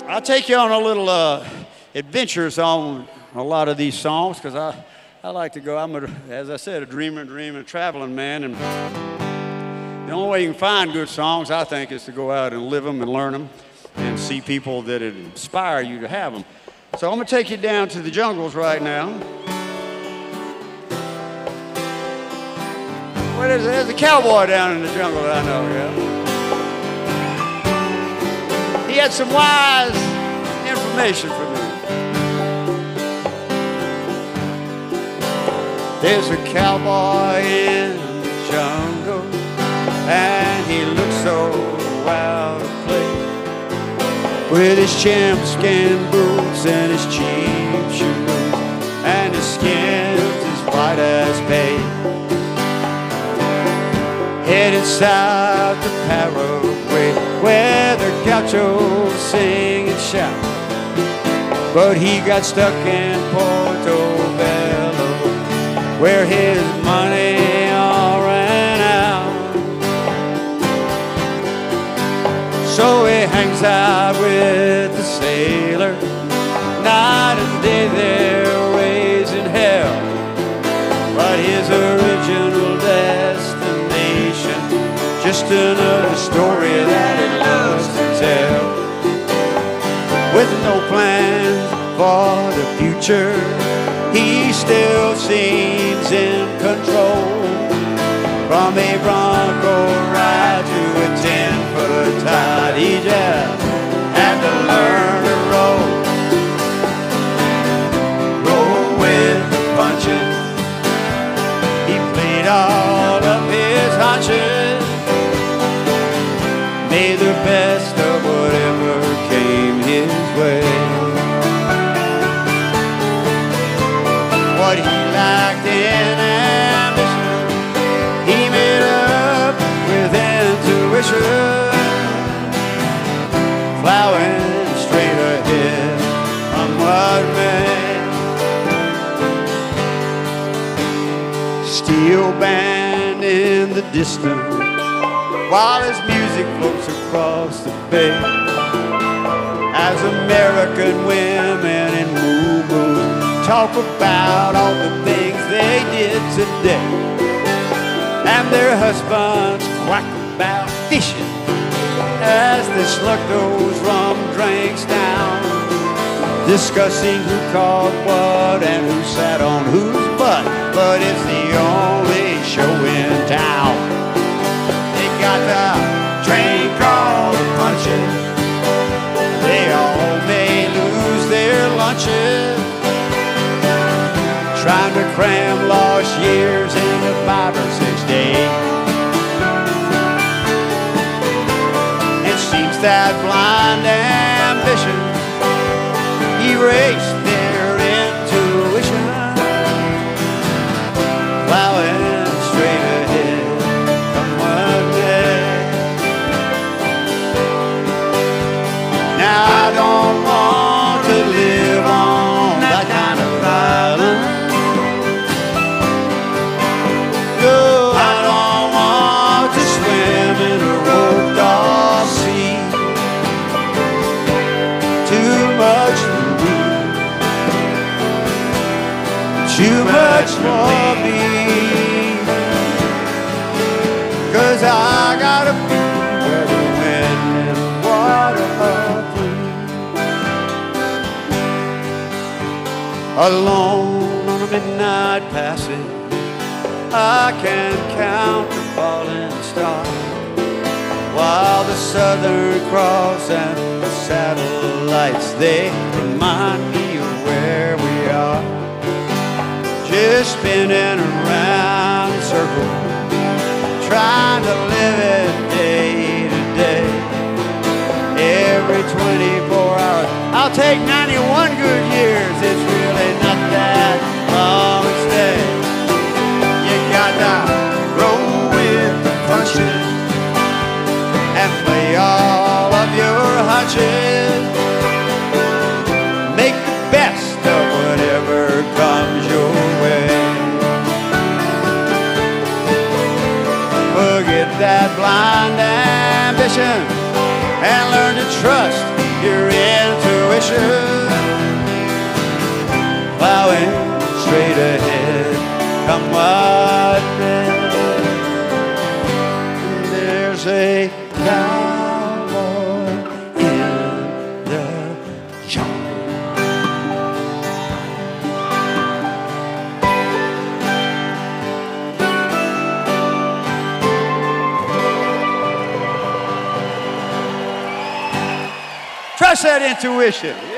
I'll take you on a little adventures on a lot of these songs because I like to go. As I said, a dreaming, traveling man. And the only way you can find good songs, I think, is to go out and live them and learn them and see people that inspire you to have them. So I'm going to take you down to the jungles right now. What is it? There's a cowboy down in the jungle that I know, yeah. He had some wise information for me. There's a cowboy in the jungle, and he looks so out of place, with his champskin boots and his cheap shoes, and his skin's as white as paint. Headed south to Paraguay, where the gauchos sing and shout. But he got stuck in Portobello, where his money all ran out. So he hangs out with the sailor, night and day they're raising hell. But his original destination, just another story that he loves to tell. With no plans for the future, he still seems in control. From a Bronco ride to a 10-foot tide, he just had to learn to roll. Roll with the punches. He played all of his hunches, made the best of whatever came his way. What he lacked in ambition, he made up with intuition, plowing straight ahead on what may. Steel band in the distance, while his music floats across the bay, as American women in moo-moos talk about all the things they did today, and their husbands quack about fishing as they slug those rum drinks down, discussing who caught what and who sat on whose butt. But it's the only show in town. They got the train called punches. They all may lose their lunches, trying to cram lost years into 5 or 6 days. It seems that blind ambition erased their intuition, plowing straight ahead from one day. Now I don't want to live on that kind of island. No, I don't want to swim in a roped off sea. Too much for me, too much for me. 'Cause I gotta be where the wind and water are free. Alone on a midnight passage, I can count the falling stars, while the Southern Cross and the satellites, they remind me of where we are. Just spinning around in circles, trying to live it day to day. Every 24 hours, I'll take 91 good years. It's really not that long a stay. You got to roll with the punches and play all of your hunches. Make the best of whatever comes your way. Forget that blind ambition and learn to trust your intuition. intuition, plowing straight ahead, come what may. There's a cowboy in the jungle. Trust that intuition.